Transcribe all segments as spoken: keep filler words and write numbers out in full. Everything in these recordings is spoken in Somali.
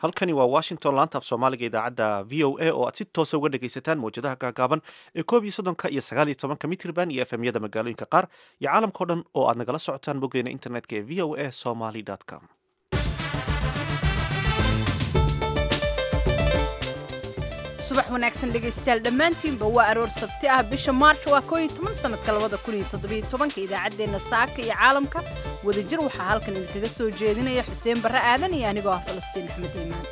halkani waa washington laanta af soomaaliga idaacadda v o a oo aad si toosa uga dhegaysataan mawjadaha gaagaaban ee koob iyo soddonka iyo sagaal iyo tobanka mitrban iyo efemyada magaalooyinka qaar iyo caalamkao dhan oo aad nagala socotaan boggeena internetka ee v o a somaly com. subax wanaagsan dhegaystayaal dhammaantiinba waa aroor sabti ah bisha maarch waa koob iyo toban sanadka labada kun iyo toddobiyo tobanka idaacaddeenna saaka iyo caalamka wadajir waxaa halkan idinkaga soo jeedinaya xuseen barre aadan iyo anigoo ah falastiin axmed iimaan.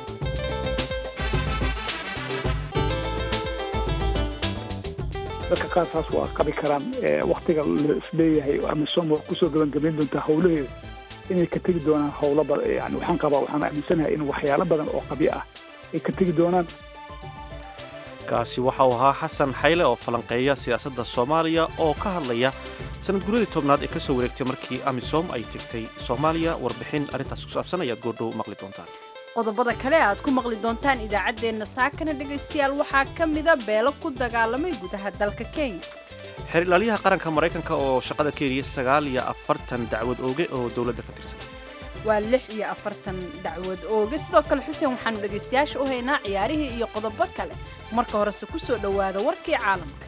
dadka qaar taas waa qabi karaan waktiga la isleeyahay amisom waa kusoo gabagabayn doontaa howlaheeda inay ka tegi doonaan howlo badan. Yani waxaan qabaa waxaan aaminsanahay in waxyaalo badan oo qabyo ah ay ka tegi doonaan. kaasi waxa uu ahaa xasan xayle oo falanqeeya siyaasadda soomaaliya oo ka hadlaya sanad guradii tobnaad ee ka soo wareegtay markii amisom ay tegtay soomaaliya. warbixin arrintaas ku saabsan ayaad goordhow maqli doontaan. qodobada kale aad ku maqli doontaan idaacaddeenna saakana dhegaystayaal waxaa ka mida beelo ku dagaalamay gudaha dalka kenya. xeer ilaaliyaha qaranka maraykanka oo shaqada ka eriyay sagaal iyo afartan dacwad ooge oo dowladda ka tirsan. waa lix iyo afartan dacwad ooge. sidoo kale xuseen waxaanu dhegaystayaasha u haynaa ciyaarihii iyo qodobo kale. marka horese ku soo dhowaada warkii caalamka.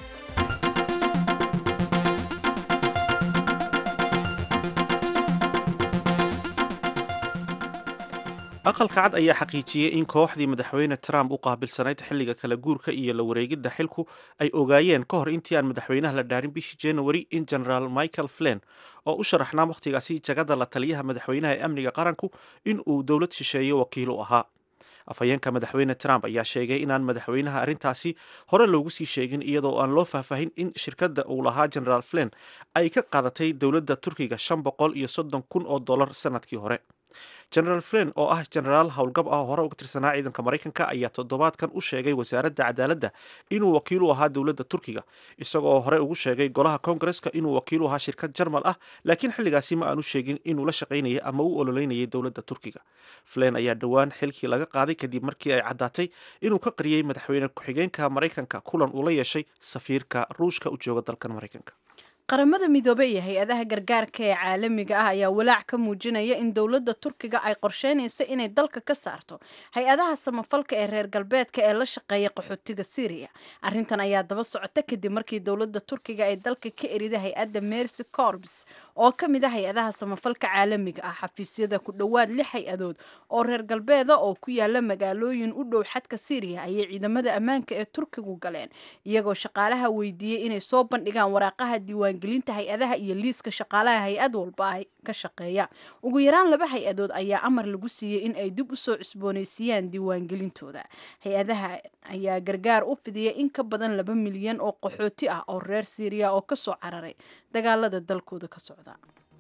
aqalka cad ayaa xaqiijiyey in kooxdii madaxweyne trump u qaabilsanayd xilliga kala guurka iyo la wareegidda xilku ay ogaayeen ka hor intii aan madaxweynaha la dhaarin bishii january in generaal michael flynn oo u sharaxnaa wakhtigaasi jagada la taliyaha madaxweynaha ee amniga qaranku in uu dowlad shisheeye wakiil u ahaa. afhayeenka madaxweyne trump ayaa sheegay inaan madaxweynaha arrintaasi hore loogu sii sheegin iyadoo aan loo faahfaahin in shirkadda uu lahaa generaal flynn ay ka qaadatay dowladda turkiga shan boqol iyo soddon kun oo dollar sanadkii hore. generaal flynn oo ah generaal howlgab ah oo hore uga tirsanaa ciidanka maraykanka ayaa toddobaadkan u sheegay wasaaradda cadaaladda inuu wakiil u ahaa dowladda turkiga isagoo hore ugu sheegay golaha koongareska inuu wakiil u ahaa shirkad jarmal ah, laakiin xilligaasi ma aanu sheegin inuu la shaqaynayay ama u ololeynayay dowladda turkiga. flynn ayaa dhowaan xilkii laga qaaday kadib markii ay caddaatay inuu ka qariyey madaxweyne ku-xigeenka maraykanka kulan uu la yeeshay safiirka ruushka u jooga dalkan maraykanka. qaramada midoobey iyo hay-adaha gargaarka ee caalamiga ah ayaa walaac ka muujinaya in dowladda turkiga ay qorsheynayso inay dalka ka saarto hay-adaha samafalka ee reer galbeedka ee la shaqeeya qaxootiga syriya. arrintan ayaa daba socota kadib markii dowladda turkiga ay dalka ka erida hay-adda mercy corps oo ka mid ah hay-adaha samafalka caalamiga ah. xafiisyada ku dhowaad lix hay-adood oo reer galbeeda oo ku yaala magaalooyin u dhow xadka syriya ayay ciidamada ammaanka ee turkigu galeen iyagoo shaqaalaha weydiiyey inay soo bandhigaan waraaqaha diiwaan gelinta hay-adaha iyo liiska shaqaalaha hay-ad walba ay ka shaqeeya. ugu yaraan laba hay-adood ayaa amar lagu siiyey in ay dib u soo cusboonaysiiyaan diiwaangelintooda. hay-adaha ayaa gargaar u fidiyay in ka badan laba milyan oo qaxooti ah oo reer syriya oo ka soo cararay dagaalada dalkooda ka socda.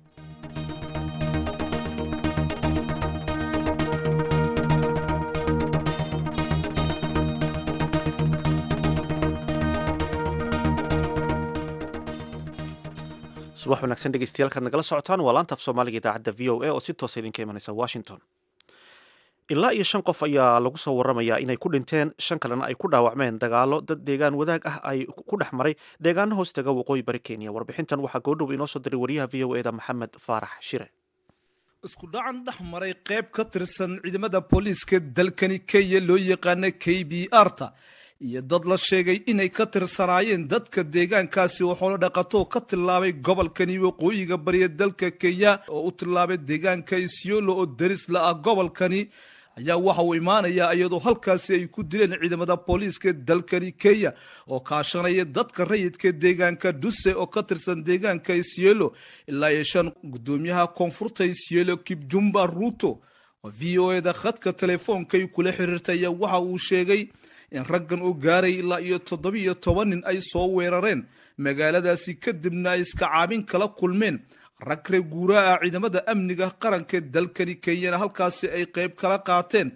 subax wanaagsan dhegeystayaal kaad nagala socotaan waa laanta af soomaaliga idaacadda v o a oo si toosa idinka imanaysa washington. ilaa iyo shan qof ayaa lagu soo waramayaa inay ku dhinteen, shan kalena ay ku dhaawacmeen dagaalo dad deegaan wadaag ah ay ku dhex maray deegaano hoostaga waqooyi bari kenya. warbixintan waxaa goodhow inoo soo diray wariyaha v o eda maxamed faarax shire. isku dhacan dhex maray qayb ka tirsan ciidamada booliiska dalkani kenya loo yaqaana k b r ta iyo dad la sheegay inay ka tirsanaayeen dadka deegaankaasi oo xoolo dhaqato ka tillaabay gobolkani waqooyiga bariya dalka kenya oo u tillaabay deegaanka isiolo oo daris la ah gobolkani ayaa waxa uu imaanayaa iyadoo halkaasi ay ku dileen ciidamada booliiska dalkani kenya oo kaashanaya dadka rayidka deegaanka duse oo ka tirsan deegaanka isiolo ilaa iyo shan gudoomiyaha koonfurta isiolo kipjumba ruto oo v o eda khadka teleefoonkay kula xiriirtaya waxa uu sheegay in raggan uu gaaray ilaa iyo toddobiyo toban nin ay soo weerareen magaaladaasi kadibna ay iska caabin kala kulmeen rag reer guuraa ah ciidamada amniga qaranka dalkani kenyana halkaasi ay qayb kala qaateen.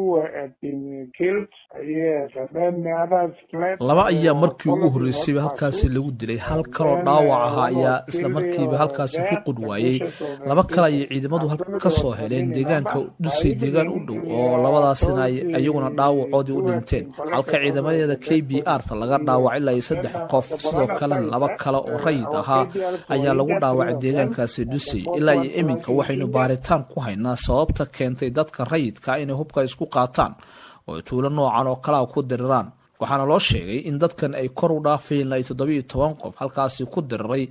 laba ayaa markii ugu horreysayba halkaasi lagu dilay, hal kaloo dhaawac ahaa ayaa isla markiiba halkaasi ku qud waayey. laba kale ayay ciidamadu ka soo heleen deegaanka dhusay deegaan u dhow oo labadaasina ay iyaguna dhaawacoodii u dhinteen, halka ciidamadeeda k b r ta laga dhaawacay ilaa iyo saddex qof. sidoo kalena laba kale oo rayid ahaa ayaa lagu dhaawacay deegaanka deegaankaasi dhusay ilaa iyo iminka waxaynu baaritaan ku haynaa sababta keentay dadka rayidka inay hubka isku qaataan oo tuulo noocan oo kalaa ku diriraan waxaana loo sheegay in dadkan ay kor u dhaafayeen ilaa toddoba iyo toban qof halkaasi ku diriray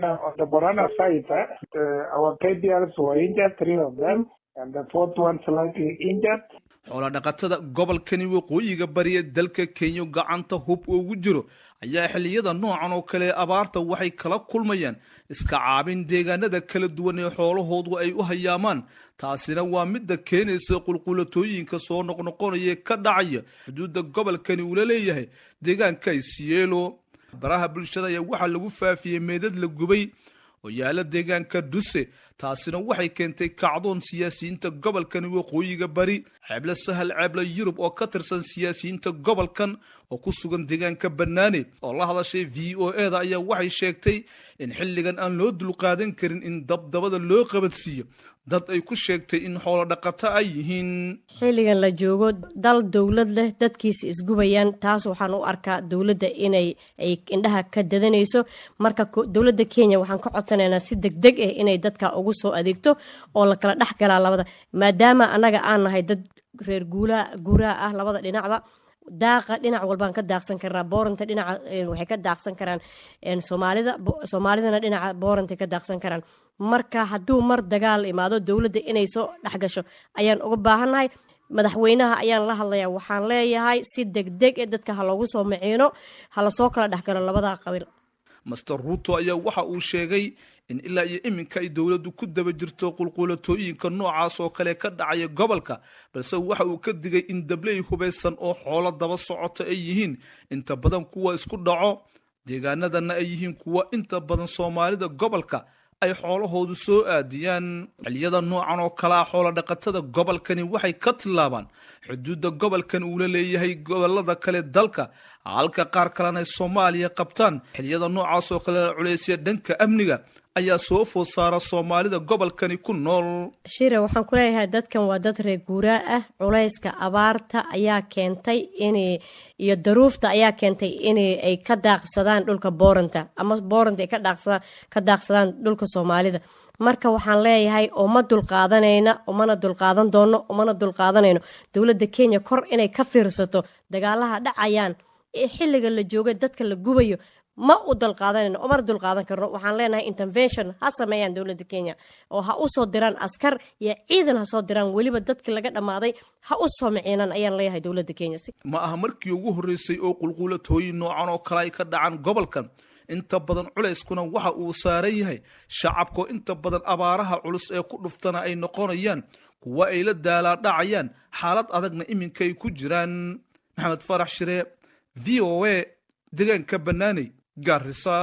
xoola dhaqatada gobolkani waqooyiga bari ee dalka Kenya gacanta hub ugu jiro ayaa xilliyada noocan oo kale abaarta waxay kala kulmayaan iska caabin deegaanada kala duwan ee xoolahoodu ay u hayaamaan taasina waa midda keenaysa qulqulatooyinka soo noqnoqonaya ka dhacaya xuduudda gobolkani uu leeyahay deegaanka Isiolo baraha bulshada ayaa waxa lagu faafiyay meedad la gubay oo yaala deegaanka Duse taasina waxay keentay kacdoon siyaasiyiinta gobolkan waqooyiga bari xeebla sahal ceebla Yurub oo ka tirsan siyaasiyiinta gobolkan oo ku sugan deegaanka Banaane oo la hadashay V O A da ayaa waxay sheegtay in xilligan aan loo dul qaadan karin in dabdabada loo qabadsiiyo dad ay ku sheegtay in xoolo dhaqato ay yihiin xilligan la joogo dal dawlad leh dadkiisa isgubayaan taas waxaan u arkaa dawladda inay ay indhaha ka dadanayso marka dawladda Kenya waxaan ka codsanaynaa si degdeg ah inay dadka ugu soo adeegto oo la kala dhaxgalaa labada maadaama anaga aan nahay dad reer guula guuraa ah labada dhinacba daaqa dhinac walbaan ka daaqsan karnaa booranta dhinaca waxay ka daaqsan karaan Soomaalida Soomaalidana dhinaca booranta ka daaqsan karaan marka hadduu mar dagaal imaado dawladda inay soo dhaxgasho ayaan uga baahannahay madaxweynaha ayaan la hadlayaa waxaan leeyahay si degdeg ah dadka ha loogu soo maciino ha la soo kala dhaxgalo labada qabiil Master Ruto ayaa waxa uu sheegay in ilaa iyo iminka ay dawladdu ku daba jirto qulqulatooyinka noocaas oo kale ka dhacaya gobolka balse waxa uu ka digay in dablay hubeysan oo xoolo daba socota ay yihiin inta badan kuwa isku dhaco deegaanadana ay yihiin kuwa inta badan Soomaalida gobolka ay xoolahoodu soo aadiyaan xilliyada noocan oo kala xoolo dhaqatada gobolkani waxay ka tilaabaan xuduudda gobolkan uu leeyahay gobolada kale dalka halka qaar kalena Soomaaliya qabtaan xilliyada noocaas oo kale culeysya dhanka amniga ayaa soo food saara Soomaalida gobolkani ku nool shira waxaan ku leeyahay dadkan waa dad reer guuraa ah culeyska abaarta ayaa keentay in iyo daruufta ayaa keentay in ay ka daaqsadaan dhulka booranta ama booranta ay ka daaqsadaan ka daaqsadaan dhulka Soomaalida marka waxaan leeyahay oo ma dul qaadanayna oo mana dul qaadan doono oo mana dul qaadanayno dawladda Kenya kor inay ka fiirsato dagaalaha dhacayaan ee xilliga la joogo dadka la gubayo ma u dul qaadanayno oo mar dul qaadan karno waxaan leenahay intervention ha sameeyaan dawladda Kenya oo ha u soo diraan askar iyo ciidan ha soo diraan waliba dadka laga dhamaaday ha u soo maciinaan ayaan leeyahay dawladda Kenya ma aha markii ugu horeysay oo qulqulatooyin noocan oo kale ay ka dhacaan gobolkan inta badan culeyskuna waxa uu saaran yahay shacabka inta badan abaaraha culus ee ku dhuftana ay noqonayaan kuwa ay la daalaa dhacayaan xaalad adagna iminka ay ku jiraan Maxamed Farax Shire V O A deegaanka Banaane Garissa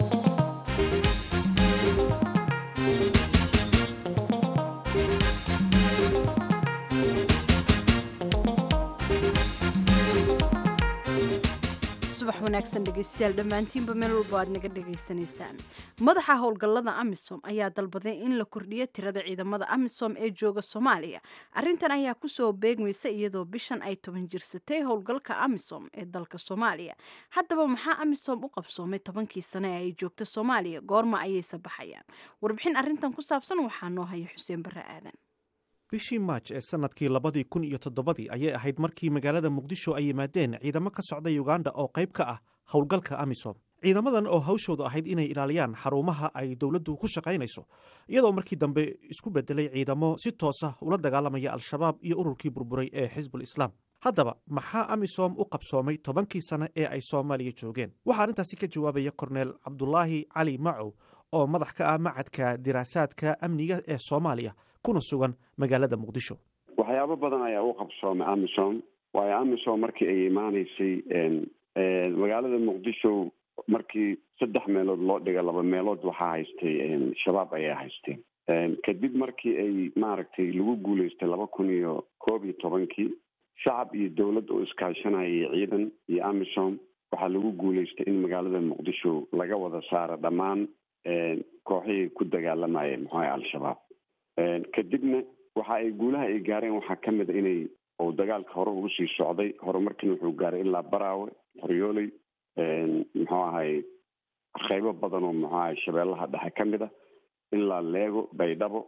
subax wanaagsan dhegeystayaal dhammaantiinba meel walba aad naga dhegaysanaysaan madaxa howlgallada amisom ayaa dalbaday in la kordhiyo tirada ciidamada amisom ee jooga Soomaaliya arrintan ayaa ku soo beegmaysa iyadoo bishan ay toban jirsatay howlgalka amisom ee dalka Soomaaliya haddaba maxaa amisom u qabsoomay tobankii sano ee ay joogto Soomaaliya goorma ayay sabaxayaan warbixin arrintan ku saabsan waxaa noo haya Xuseen Barre Aadan bishii March ee sanadkii labadii kun iyo toddobadii ayay ahayd markii magaalada Muqdisho ay yimaadeen ciidamo ka socda Uganda oo qayb ka ah howlgalka AMISOM. Ciidamadan oo hawshoodu ahayd inay ilaaliyaan xarumaha ay dawladdu ku shaqaynayso, iyadoo markii dambe isku bedelay ciidamo si toos ah ula dagaalamaya Al-Shabaab iyo ururkii burburay ee Xisbul Islaam. haddaba maxaa AMISOM u qabsoomay tobankii sano ee ay Soomaaliya joogeen? waxaa arrintaasi ka jawaabaya Korneel Cabdulaahi Cali Macow oo madax ka ah macadka diraasaadka amniga ee Soomaaliya kuna sugan magaalada Muqdisho. waxyaabo badan ayaa u qabsoomay AMISOM waayo AMISOM markii ay imaanaysay magaalada Muqdisho markii saddex meelood loo dhiga laba meelood waxaa haystay shabaab ayaa haysteen kadib markii ay maaragtay lagu guuleystay laba kun iyo koob iyo tobankii shacab iyo dawlad oo iskaashanayay ciidan iyo AMISOM waxaa lagu guuleystay in magaalada Muqdisho laga wada saaro dhammaan kooxihii ku dagaalamayay maxaa Al-Shabaab kadibna waxa ay guulaha ay gaareen waxaa ka mid inay oo dagaalka hore ugu sii socday horumarkiina wuxuu gaaray ilaa Baraawe Qoryooley muxuu ahay qaybo badan oo muxuu ahay shabeellaha dhexe ka mid ah ilaa leego baydhabo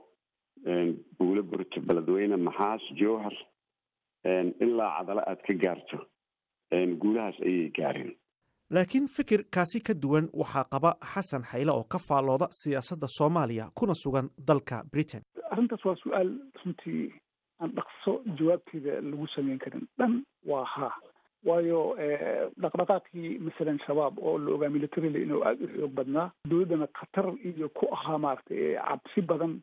buulo burto beledweyne maxaas jowhar ilaa cadalo aad ka gaarto guulahaas ayay gaareen. laakiin fikirkaasi ka duwan waxaa qaba xasan xayle oo ka faallooda siyaasadda soomaaliya kuna sugan dalka britain. arrintaas waa su-aal runtii aan dhaqso jawaabteeda lagu samayn karin. dhan waa haa, waayo dhaqdhaqaaqii masalan shabaab oo la ogaa militarila inuu aada u xoog badnaa, dowladdana khatar iyo ku ahaa maaragtay cabsi badan,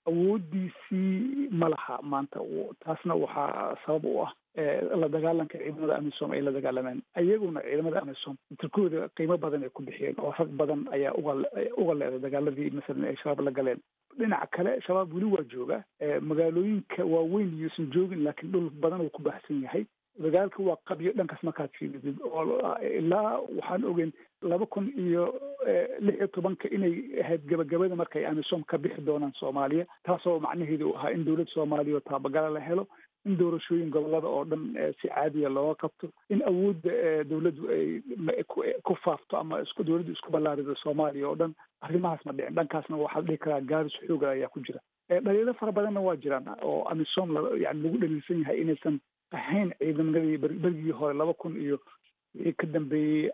awoodiisii ma laha maanta. taasna waxaa sabab u ah la dagaalanka ciidamada amisom ay la dagaalameen. ayaguna ciidamada amisom tirkooda qiimo badan ay ku bixiyeen oo rag badan ayaa uga uga leeday dagaaladii masalan ay shabaab la galeen. dhinaca kale shabaab weli waa jooga, magaalooyinka waaweyn iyuusan joogin, laakiin dhul badan uu ku baahsan yahay. dagaalka waa qabyo dhankaas markaad fiiridid oo ilaa waxaan ogeyn laba kun iyo lix iyo tobanka inay ahayd gabagabada markay amisom ka bixi doonaan soomaaliya, taasoo macnaheedu ahaa in dowlad soomaaliya oo taabagala la helo, in doorashooyin gobolada oo dhan si caadiya looga qabto, in awoodda dowladdu ay ku faafto ama isku dowladdu isku ballaarido soomaaliya oo dhan. arrimahaas ma dhicin. dhankaasna waxaad dhihi karaa gaaris xooga ayaa ku jira. dhaliilo fara badanna waa jiraan oo amisom yani lagu dhaliilsan yahay inaysan ahayn ciidamadii berigii hore laba kun iyo wixii ka dambeeyey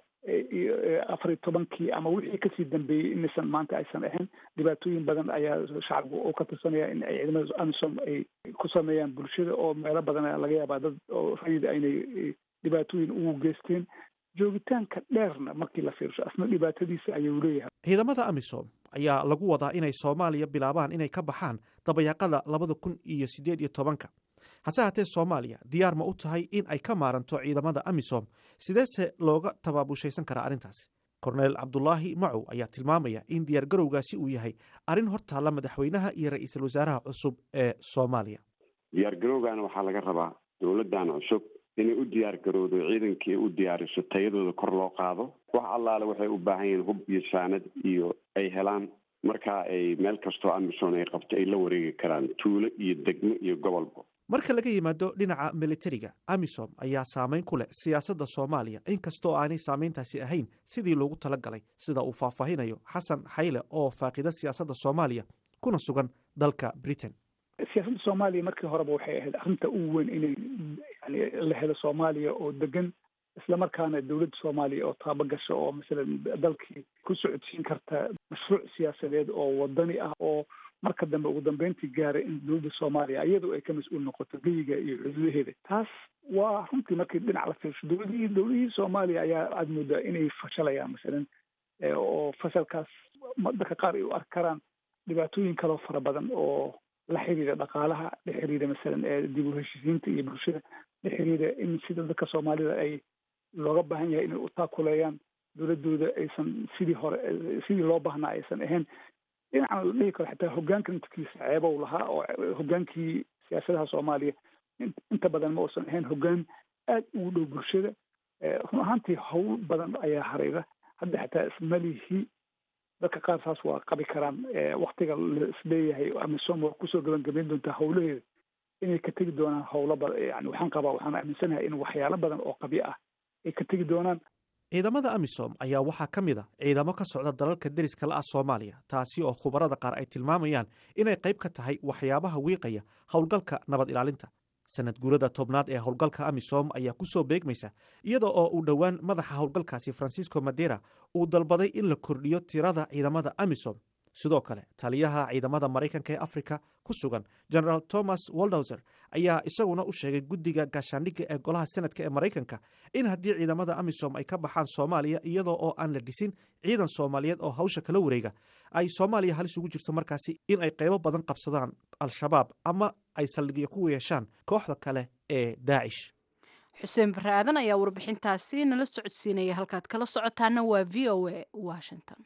afar iyo tobankii ama wixii kasii dambeeyey inaysan maanta aysan ahayn. dhibaatooyin badan ayaa shacabku oo ka tirsanaya in ay ciidamada amisom ay ku sameeyaan bulshada, oo meelo badan ayaa laga yaabaa dad oo rayid aynay dhibaatooyin ugu geysteen. joogitaanka dheerna markii la fiirsho asna dhibaatadiisa ayuu leeyahay. ciidamada amisom ayaa lagu wadaa inay soomaaliya bilaabaan inay ka baxaan dabayaaqada labada kun iyo siddeed iyo tobanka. hase haatee soomaaliya diyaar ma u tahay in ay ka maaranto ciidamada amisom? sideese looga tabaabushaysan karaa arrintaasi? korneel cabdulaahi macow ayaa tilmaamaya in diyaargarowgaasi uu yahay arrin hortaalla madaxweynaha iyo ra-iisul wasaaraha cusub ee soomaaliya. diyaargarowgaana waxaa laga rabaa dowladdan cusub inay u diyaargarowdo ciidankii u diyaariso tayadooda kor loo qaado. wax allaale waxay u baahan yihiin hub iyo saanad iyo ay helaan markaa ay meel kastoo amisom ay qabto ay la wareegi karaan tuulo iyo degmo iyo gobolba. marka laga yimaado dhinaca militariga, amisom ayaa saameyn ku leh siyaasadda soomaaliya, inkastoo aanay saameyntaasi ahayn sidii loogu talagalay, sida uu faahfaahinayo xasan xayle oo faaqida siyaasadda soomaaliya kuna sugan dalka britain. siyaasadda soomaaliya markii horeba waxay ahayd arrinta ugu weyn inay yani la helo soomaaliya oo degan, islamarkaana dowladda soomaaliya oo taabagasho oo masalan dalkii ku socodsiin karta mashruuc siyaasadeed oo wadani ah oo marka dambe ugu dambeyntii gaaray in dowladda soomaaliya iyadoo ay ka mas-uul noqoto geyiga iyo xuduudaheeda. taas waa runtii markii dhinac la fiirsho dowladihii dowladihii soomaaliya ayaa aada moodaa inay fashalayaan masalan, oo fasalkaas dadka qaar ay u arki karaan dhibaatooyin kaloo fara badan oo la xiriira dhaqaalaha, la xiriira masalan dib u heshiisiinta iyo bulshada, la xiriira in sida dadka soomaalida ay looga baahan yahay inay u taakuleeyaan dowladooda aysan sidii hore sidii loo baahnaa aysan ahayn. dhinacan la dhihi karo xataa hogaanka intikiisa ceebow lahaa oo hogaankii siyaasadaha soomaaliya inta badan ma uusan ahayn hogaan aada ugu dhow bulshada. run ahaantii hawl badan ayaa hareera. hadda xataa ismalihii dadka qaar saas waa qabi karaan. waktiga la isleeyahay amisom waa kusoo gabagabayn doontaa hawlaheeda inay ka tegi doonaan hawlo badan. yani waxaan qabaa waxaan aaminsanahay in waxyaalo badan oo qabyo ah ay ka tegi doonaan. ciidamada amisom ayaa waxaa ka mid a ciidamo ka socda dalalka deriska la ah soomaaliya, taasi oo khubarada qaar ay tilmaamayaan inay qayb ka tahay waxyaabaha wiiqaya howlgalka nabad ilaalinta. sanad guurada tobnaad ee howlgalka amisom ayaa ku soo beegmaysa iyada oo uu dhowaan madaxa howlgalkaasi francisco madera uu dalbaday in la kordhiyo tirada ciidamada amisom. sidoo kale taliyaha ciidamada maraykanka ee afrika ku sugan generaal thomas waldhauser ayaa isaguna u sheegay guddiga gaashaandhigga ee golaha senadka ee maraykanka in haddii ciidamada amisom ay ka baxaan soomaaliya iyadoo oo aan la dhisin ciidan soomaaliyeed oo hawsha kala wareega, ay soomaaliya halis ugu jirto markaasi in ay qaybo badan qabsadaan al-shabaab ama ay saldhigyo ku yeeshaan kooxda kale ee daacish. xuseen bare aadan ayaa warbixintaasi nala socodsiinaya. halkaad kala socotaana waa v o a washington.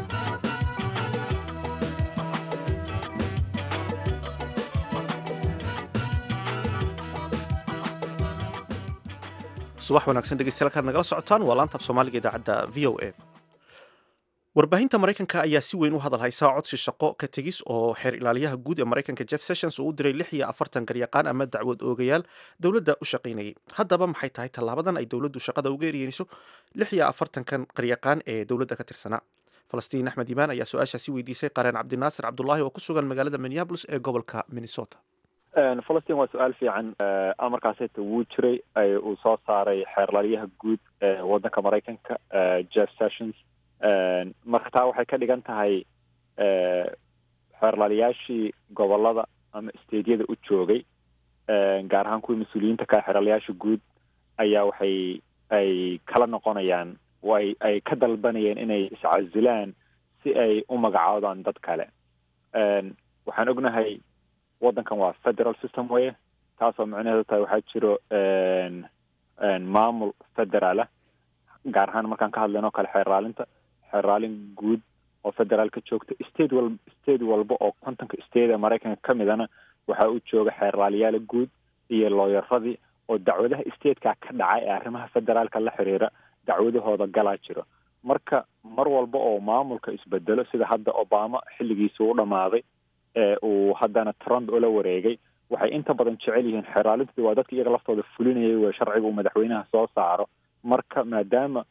subax wanaagsan dhegeystayaal kaad nagala socotaan waa laanta af soomaaliga idaacadda v o a. warbaahinta maraykanka ayaa si weyn u hadal haysaa codsi shaqo ka tegis oo xeer ilaaliyaha guud ee maraykanka jeff sessions uu u diray lix iyo afartan garyaqaan ama dacwad oogayaal dowladda u shaqaynayay. haddaba maxay tahay tallaabadan ay dowladdu shaqada uga eryeynayso lix iyo afartankan garyaqaan ee dowladda ka tirsanaa? falastiin axmed imaan ayaa su-aashaasi weydiisay qareen cabdinaasir cabdulaahi oo ku sugan magaalada minneapolis ee gobolka minnesota. falastiin waa su-aal fiican. amarkaaseta wuu jiray uu soo saaray xeerlalyaha guud ee waddanka maraykanka jeff sessions. marka taa waxay ka dhigan tahay xeerlalyaashii gobolada ama steedyada u joogay gaar ahaan kuwii mas-uuliyiinta ka xeerlalyaasha guud ayaa waxay ay kala noqonayaan way ay ka dalbanayeen inay iscasilaan si ay u magacaabaan dad kale. waxaan ognahay waddankan waa federal system weye, taasoo macnaheedu tahay waxaa jiro maamul federalah, gaar ahaan markaan ka hadlayno kale xeerraalinta xeerraalin guud oo federaal ka joogta. state wal state walba oo kontonka state ee maraykanka ka midana waxaa u jooga xeerraaliyaala guud iyo looyaradii oo dacwadaha stateka ka dhacay ee arrimaha federaalka la xiriira dacwadahooda galaa jiro. marka mar walba oo maamulka isbedelo sida hadda obama xilligiisa u dhammaaday ee uu haddana trump ula wareegay, waxay inta badan jecel yihiin xeeraalintii waa dadka iyaga laftooda fulinayay wey sharciga uu madaxweynaha soo saaro. marka maadaama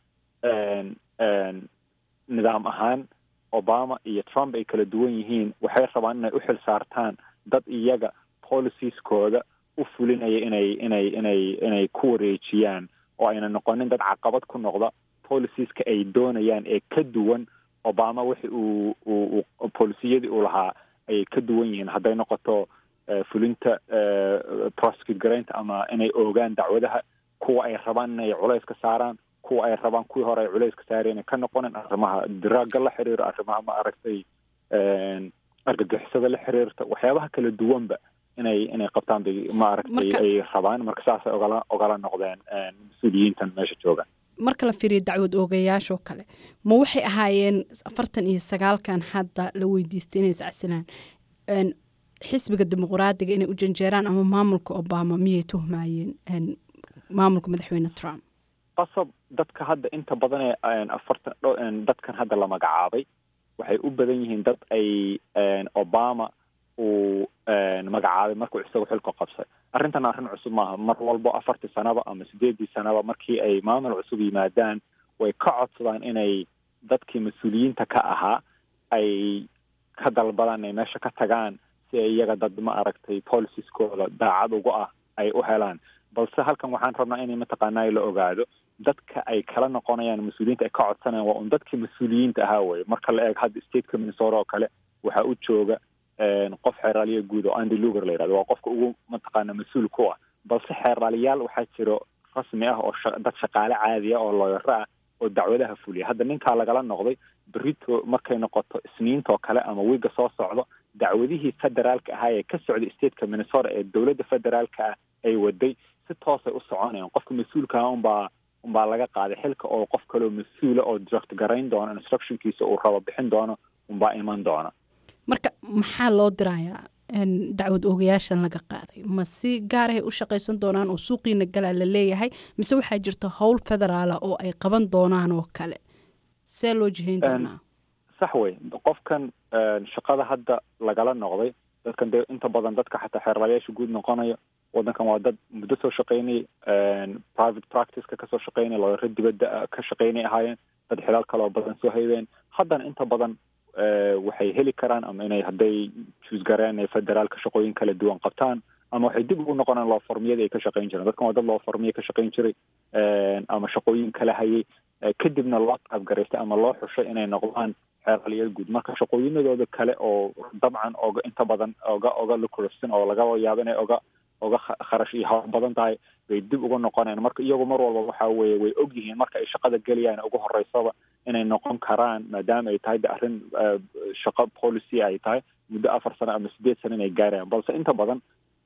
nidaam ahaan obama iyo trump ay kala duwan yihiin, waxay rabaan inay u xil saartaan dad iyaga policieskoda u fulinaya inay inay inay inay ku wareejiyaan oo ayna noqonin dad caqabad ku noqda policieska ay doonayaan ee ka duwan obama wixii uu uu policiyadii uu lahaa ayay ka duwan yihiin. hadday noqoto fulinta prosecute garaynta ama inay oogaan dacwadaha, kuwa ay rabaan inay culays ka saaraan, kuwa ay rabaan kuwii hore ay culays ka saareen ka noqonin, arrimaha diraaga la xiriiro, arrimaha ma aragtay argagixisada la xiriirta, waxyaabaha kala duwanba inay inay qabtaan bay ma aragtay ay rabaan. marka saasay ogala ogala noqdeen mas-uuliyiintan meesha jooga. marka la fiiriyo dacwad oogayaashoo kale, ma waxay ahaayeen afartan iyo sagaalkan hadda la weydiistay inay iscasilaan xisbiga dimuqraadiga inay u janjeeraan ama maamulka obama miyay tuhmaayeen maamulka madaxweyne trump? qasab dadka hadda inta badan ee afartan dadkan hadda la magacaabay waxay u badan yihiin dad ay obama uu magacaabay markuu isagu xilka qabsay. arrintan arrin cusub maaha. mar walbo afartii sanaba ama sideedii sanaba markii ay maamul cusub yimaadaan way ka codsadaan inay dadkii mas-uuliyiinta ka ahaa ay ka dalbadaan inay meesha ka tagaan si ay iyaga dad ma aragtay policieskoda daacad uga ah ay u helaan. balse halkan waxaan rabnaa inay mataqaanaa la ogaado dadka ay kala noqonayaan mas-uuliyiinta ay ka codsanayaan waa un dadkii mas-uuliyiinta ahaa weye. marka la eeg hadda stateka minnesota oo kale waxaa u jooga qof xeerraaliya guud oo Andy Lugar la yidhahdo, waa qofka ugu mataqaana mas-uul ku ah. balse xeerraaliyaal waxaa jiro rasmi ah oo dad shaqaale caadi ah oo looyaro ah oo dacwadaha fuliya. hadda ninkaa lagala noqday berito markay noqoto isniinta oo kale ama wiiga soo socdo dacwadihii federaalka ahaa ee ka socday stateka minnesota ee dowladda federaalka ah ay waday si toosay u soconayaan. qofka mas-uulkaa unbaa unbaa laga qaaday xilka oo qof kaleo mas-uula oo direct garayn doono instructionkiisa uu rabo bixin doono unbaa iman doona. marka maxaa loo dirayaa dacwad oogayaashan laga qaaday? ma si gaarahay u shaqaysan doonaan oo suuqiina galaa la leeyahay, mise waxaa jirta howl federaala oo ay qaban doonaan oo kale? see loo jihayn doonaa? sax wey. qofkan shaqada hadda lagala noqday dadkan dee inta badan dadka xataa xeerraaliyaasha guud noqonayo waddankan waa dad muddo soo shaqaynay private practiceka kasoo shaqaynay, looyaro dibadda ka shaqaynay ahaayeen, dad xilaal kaloo badan soo haydeen. haddana inta badan waxay heli karaan ama inay hadday juusgareen inay federaalka shaqooyin kala duwan qabtaan ama waxay dib ugu noqonaan loo formiyadii ay ka shaqayn jireen. dadkan waa dad loo formiya ka shaqayn jiray ama shaqooyin kala hayay kadibna loo qaabgaraystay ama loo xushay inay noqdaan xeerraaliyaal guud. marka shaqooyinadooda kale oo dabcan oga inta badan oga oga lucravesan oo laga yaabo inay oga oga kharash iyo hawl badan tahay bay dib uga noqonayaan. marka iyagu mar walba waxa weeye way og yihiin marka ay shaqada gelayaan ugu horeysaba inay noqon karaan maadaama ay tahay de arrin shaqo policy ay tahay muddo afar sano ama sideed sano inay gaarayaan. balse inta badan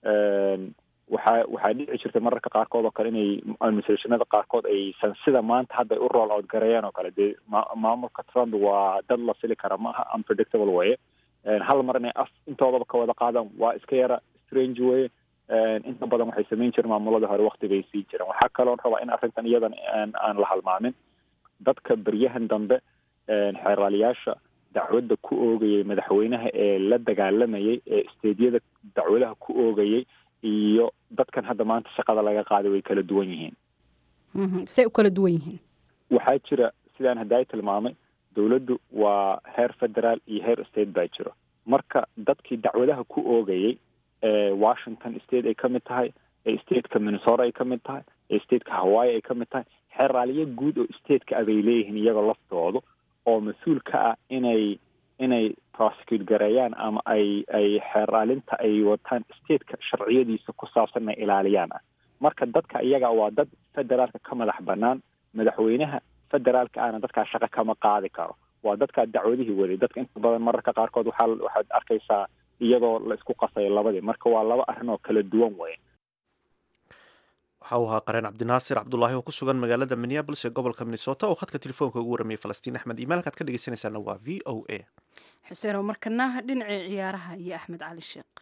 waxaa waxaa dhici jirtay mararka qaarkood oo kale inay administrationada qaarkood aysan sida maanta hadda ay u roll out gareeyaan oo kale. dee maamulka Trump waa dad la fili kara maaha, unpredictable weye. hal mar inay af intoodaba ka wada qaadaan waa iska yara strange weye. inta badan waxay samayn jireen maamulada hore waktigay sii jireen. waxaa kaloo rabaa in arrintan iyadan aan la halmaamin dadka beryahan dambe xeerraaliyaasha dacwadda ku oogayay madaxweynaha ee la dagaalamayay ee steedyada dacwadaha ku oogayay iyo dadkan hadda maanta shaqada laga qaaday way kala duwan yihiin. say u kala duwan yihiin? waxaa jira sidaan hadda ay tilmaamay dowladdu waa heer federaal iyo heer state baa jiro. marka dadkii dacwadaha ku oogayay ee washington state ay ka mid tahay, ee stateka minnesota ay ka mid tahay, ee stateka hawaii ay ka mid tahay, xeraaliyo guud oo stateka abay leeyihiin iyagoo laftoodu oo mas-uul ka ah inay inay prosecute gareeyaan ama ay ay xeraalinta ay wataan stateka sharciyadiisa ku saabsan inay ilaaliyaan ah. marka dadka iyaga waa dad federaalka ka madax banaan, madaxweynaha federaalka ahna dadkaa shaqo kama qaadi karo. waa dadkaa dacwadihii waday. dadka inta badan mararka qaarkood waxaa waxaad arkaysaa iyadoo la isku qasayo labadii. marka waa laba arrin oo kala duwan weyn. waxa uu ahaa qareen cabdinaasir cabdulaahi oo ku sugan magaalada minneapolis ee gobolka minnesota oo khadka telefoonka ugu warramiyay falastiin axmed iimaan. halkaad ka dhegeysanaysaana waa v o a. xuseen oo markana dhinacii ciyaaraha iyo axmed cali sheekh.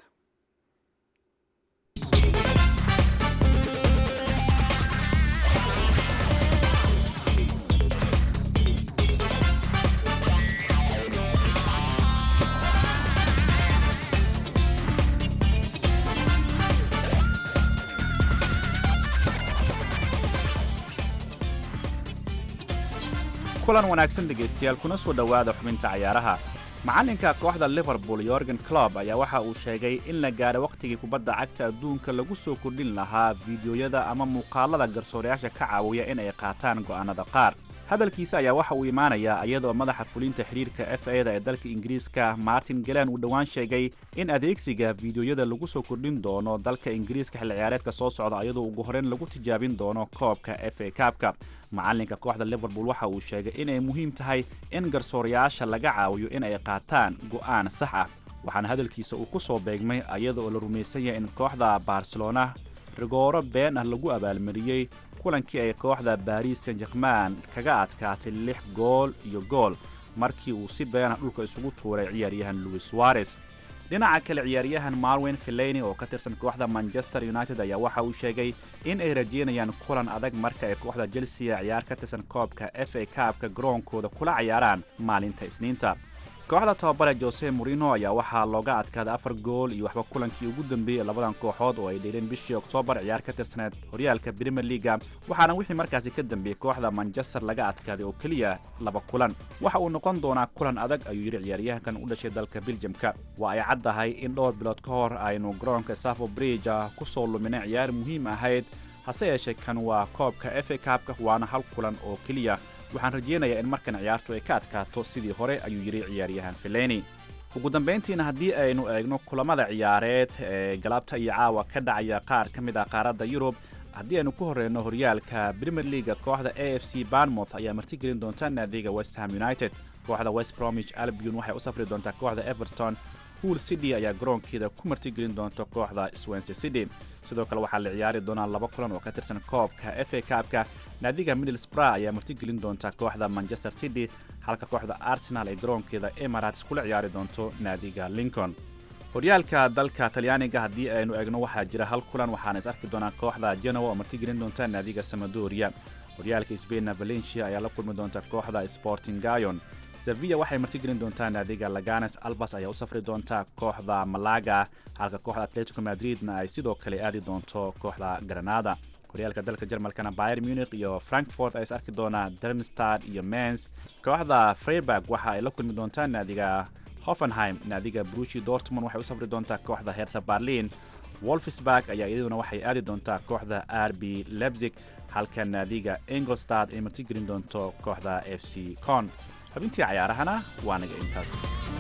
kulan wanaagsan dhegaystayaal, kuna soo dhowaada xubinta cayaaraha. macallinka kooxda liverpool yorgen clob ayaa waxa uu sheegay in la gaadhay wakhtigii kubadda cagta adduunka lagu soo kordhin lahaa fiidiyoyada ama muuqaalada garsoorayaasha ka caawiya in ay qaataan go'aanada qaar. hadalkiisa ayaa waxa uu imaanayaa iyadoo madaxa fulinta xiriirka f a da ee dalka ingiriiska martin gelen uu dhowaan sheegay in adeegsiga fiidiyoyada lagu soo kordhin doono dalka ingiriiska xilli ciyaareedka soo socda iyadoo ugu horreyn lagu tijaabin doono koobka f a kaabka. macallinka kooxda liverpool waxa uu sheegay inay muhiim tahay in garsoorayaasha laga caawiyo in ay qaataan go'aan sax ah. waxaana hadalkiisa uu ku soo beegmay iyada oo la rumaysan yahay in kooxda barcelona rigooro been ah lagu abaalmariyey kulankii ay kooxda baris saint germain kaga adkaatay lix gool iyo gool markii uu si been ah dhulka isugu tuuray ciyaaryahan luis suarez. dhinaca kale ciyaaryahan marwin fellaini oo ka tirsan kooxda manchester united ayaa waxa uu sheegay in ay rajeynayaan kulan adag marka ay kooxda chelsea ciyaar ka tirsan koobka f a kaabka garoonkooda kula ciyaaraan maalinta isniinta. kooxda tababare jose mourinho ayaa waxaa looga adkaaday afar gool iyo waxba kulankii ugu dambeeyey labadan kooxood oo ay dheereen bishii oktoobar ciyaar ka tirsaneed horyaalka premier leaga, waxaana wixii markaasi ka dambeeyey kooxda manchester laga adkaaday oo keliya laba kulan. waxa uu noqon doonaa kulan adag ayuu yidhi ciyaaryahankan u dhashay dalka beljamka. waa ay caddahay in dhowr bilood ka hor aynu garoonka stamford bridge ku soo luminay ciyaar muhiim ahayd, hase yeeshee kan waa koobka f a kaabka waana hal kulan oo keliya. waxaan rajeynayaa in markan ciyaartu ay ka adkaato sidii hore ayuu yidhi ciyaaryahan fellaini. ugu dambayntiina haddii aynu eegno kulamada ciyaareed ee galabta iyo caawa ka dhacaya qaar ka mid ah qaaradda yurub, haddii aynu ku horreyno horyaalka premier leaga kooxda a f c bournemouth ayaa martigelin doonta naadiga west ham united. kooxda west bromwich albion waxay u safri doontaa kooxda everton. hull city ayaa garoonkeeda ku martigelin doonta kooxda swansea city. sidoo kale waxaa la ciyaari doonaa laba kulan oo ka tirsan koobka f a kaabka. naadiga middlesbrough ayaa martigelin doonta kooxda manchester city, halka kooxda arsenal ay garoonkeeda emirates kula ciyaari doonto naadiga lincoln. horyaalka dalka talyaaniga haddii aynu eegno waxaa jira hal kulan, waxaana is arki doonaa kooxda genoa oo martigelin doonta naadiga samadoria. horyaalka sbainna valencia ayaa la kulmi doonta kooxda sporting gayon. sevilla waxay martigelin doontaa naadiga laganes. albas ayaa u safri doonta kooxda malaga, halka kooxda atletico madridna ay sidoo kale aadi doonto kooxda granada. horyaalka dalka jarmalkana bayer munich iyo frankfort ay is arki doonaa darmstad iyo mens. kooxda freiburg waxa ay la kulmi doontaa naadiga hoffenheim. naadiga brushi dortmund waxay u safri doontaa kooxda hertha berlin. wolfsburg ayaa iyaduna waxay aadi doontaa kooxda r b leipzig, halka naadiga ingolstad ay martigelin doonto kooxda f c con. xubintii cayaarahana waa naga intaas.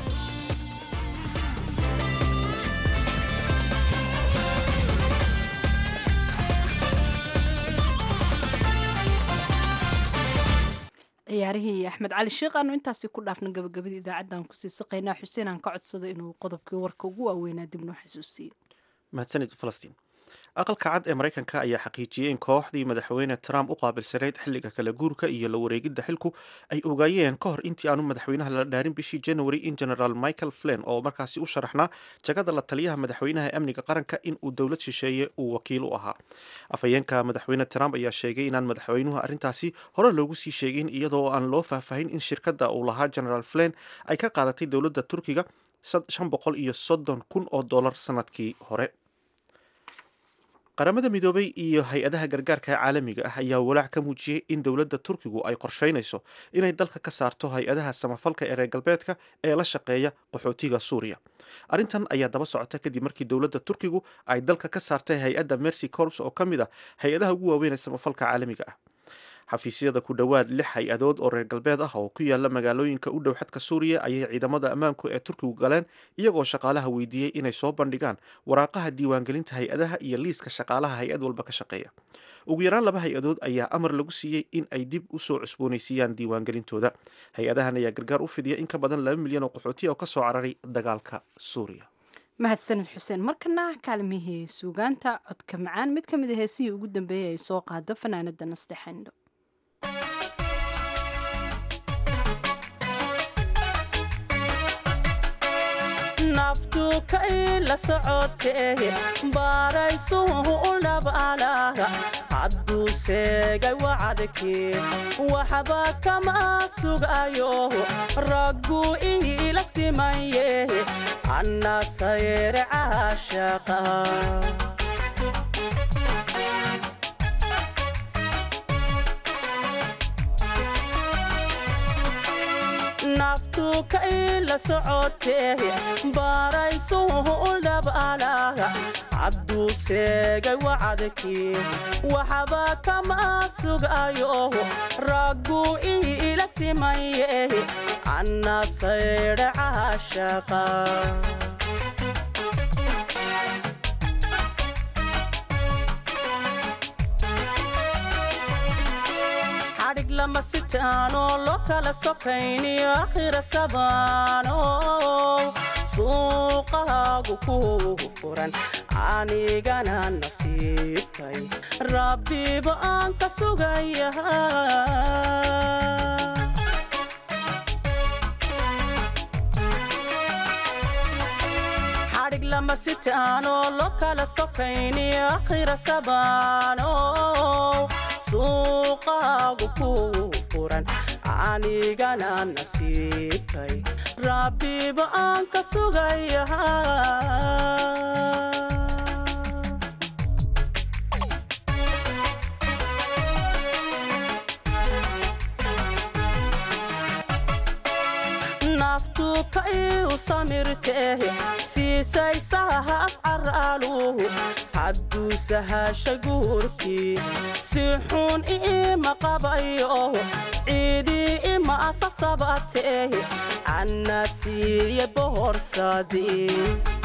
ciyaarihii axmed cali sheekh aanu intaasi ku dhaafna gabagabadii idaacaddan kusii saqaynaa. xuseen aan ka codsado inuu qodobkii warka ugu waaweynaa dib noo xasuusiyo. mahadsanid falastiin. aqalka cad ee maraykanka ayaa xaqiijiyey in kooxdii madaxweyne trump u qaabilsanayd xilliga kala guurka iyo la wareegidda xilku ay ogaayeen ka hor intii aanu madaxweynaha la dhaarin bishii january in generaal michael flynn oo markaasi u sharaxnaa jagada la taliyaha madaxweynaha ee amniga qaranka in uu dowlad shisheeye uu wakiil u ahaa. afhayeenka madaxweyne trump ayaa sheegay inaan madaxweynuhu arrintaasi hore loogu sii sheegin iyadoo aan loo faahfaahin in shirkadda uu lahaa generaal flynn ay ka qaadatay dowladda turkiga shan boqol iyo soddon kun oo dollar sanadkii hore. qaramada midoobay iyo hay-adaha gargaarka ee caalamiga ah ayaa walaac ka muujiyey in dowladda turkigu ay qorsheynayso inay dalka ka saarto hay-adaha samafalka ee reer galbeedka ee la shaqeeya qaxootiga suuriya. arrintan ayaa daba socota kadib markii dowladda turkigu ay dalka ka saartay hay-adda mercy corps oo ka mid a hay-adaha ugu waaweyn ee samafalka caalamiga ah. xafiisyada ku dhowaad lix hay-adood oo reer galbeed ah oo ku yaala magaalooyinka u dhow xadka suuriya ayay ciidamada ammaanku ee turkigu galeen iyagoo shaqaalaha weydiiyey inay soo bandhigaan waraaqaha diiwaangelinta hay-adaha iyo liiska shaqaalaha hay-ad walba ka shaqeeya. ugu yaraan laba hay-adood ayaa amar lagu siiyey in ay dib usoo cusboonaysiiyaan diiwaangelintooda. hay-adahan ayaa gargaar u fidiya in ka badan laba milyan oo qaxootiya oo kasoo cararay dagaalka suuriya. mahadsanid xuseen. markana kaalmihii suugaanta codka macaan mid ka mid a heesihii ugu dambeeyay ay soo qaado fanaanada naste xendho. naftu kay la socotee baaraysuhu u dhabaalaha hadduu seegay wacadkee waxba kama sugayo raggu iila simaye anna sayre caashaqa naftu kay la socotee baaraysuhu u dhabaalaha hadduu seegay wacadkee waxba kama sugayo raggu iila simaye anna sayre caashaqa lama sitaano lo kala sokayni akhira sabano suuqaagu ku furan anigana nasiibkay rabbiba aan ka sugayaa xadhig lama sitaano lo kala sokayni akhira sabano suuqaagu ku furan anigana nasiibkay rabbiba aan ka sugayaa naftu kay u samirtee siisay sahaf caraaluhu hadduu sahasha guurkii si xun ima qabayo ciidii ima asasabatee anna siiye bohorsadii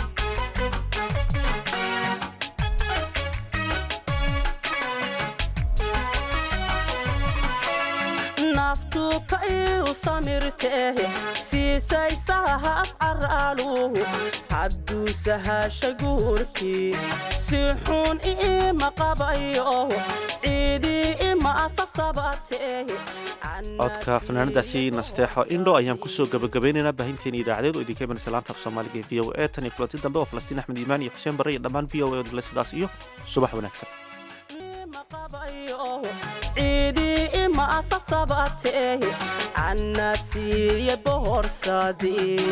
naftu kay u samirtee siisay sahaf caraaluhu hadduu sahasha guurkii si xun ima qabayo ciidii ima asasabatee codka fanaanadaasi nasteexo indho ayaan kusoo gabagabaynaynaa baahinteena idaacadeed oo idinka imanaysa laanta af soomaaliga ee v o a tan iyo kulanti dambe oo falastiin axmed iimaan iyo xuseen barre iyo dhammaan v o a oo dile sidaas iyo subax wanaagsan ciidii ima asasabatee anna siiye bohorsadii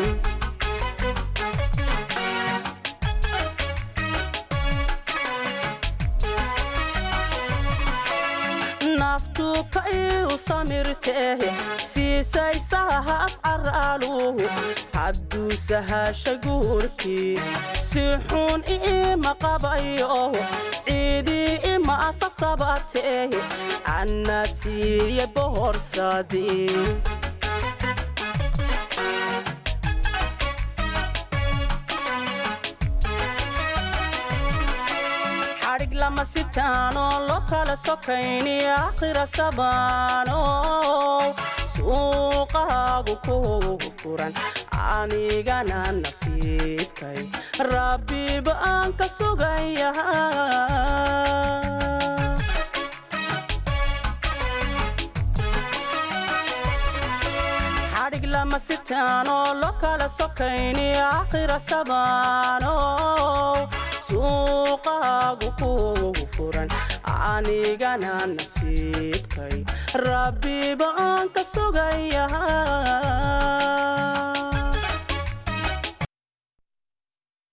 naftu kay u samirtee siisay sahaf caraaluhu hadduu sahasha guurkii si xun ima qabayo ciidii ima asasabatee anna siiye bohorsadii xadhig lama sitaano lo kala sokayni akhira sabano suuqaagu ku furan anigana nasiibkay rabbiba aan ka sugayaa xadhig lama sitaano lo kala sokayni akhira sabano suuqaagu ku furan anigana nasiibkay rabbiba aan ka sugayaa